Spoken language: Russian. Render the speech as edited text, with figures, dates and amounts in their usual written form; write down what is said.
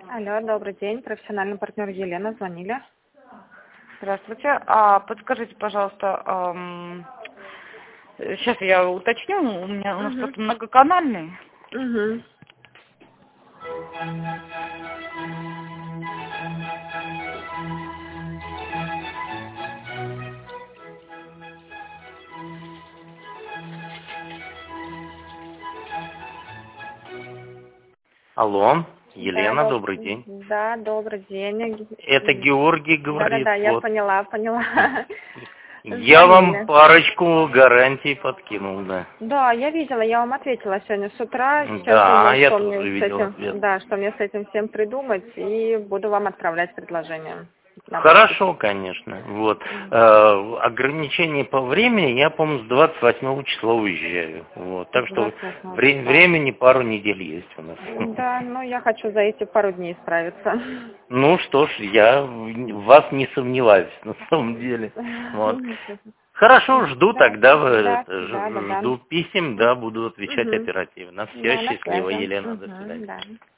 Алло, добрый день. Профессиональный партнер Елена. Звонили. Здравствуйте. Подскажите, пожалуйста, сейчас я уточню, у нас просто многоканальный. Угу. Алло, Да, Елена, добрый день. да, добрый день. Это Георгий говорит. Да, я вот. поняла. Я вам Звонили. парочку гарантий подкинул, да. Да, я видела, я вам ответила сегодня с утра. Сейчас Да, думаю, я что тоже мне с видел этим, ответ. да, что мне с этим всем придумать, и буду вам отправлять предложение. Хорошо, конечно. Вот. Ограничение по времени, я, по-моему, с 28 числа уезжаю. Вот. Так что 28 числа. времени пару недель есть у нас. Да, но я хочу за эти пару дней справиться. Ну что ж, я в вас не сомневаюсь, на самом деле. Вот. Хорошо, жду Да, тогда, да. жду писем, да, буду отвечать Мгм. оперативно. Все, Да, на счастливо, связи. Елена, до свидания. Да.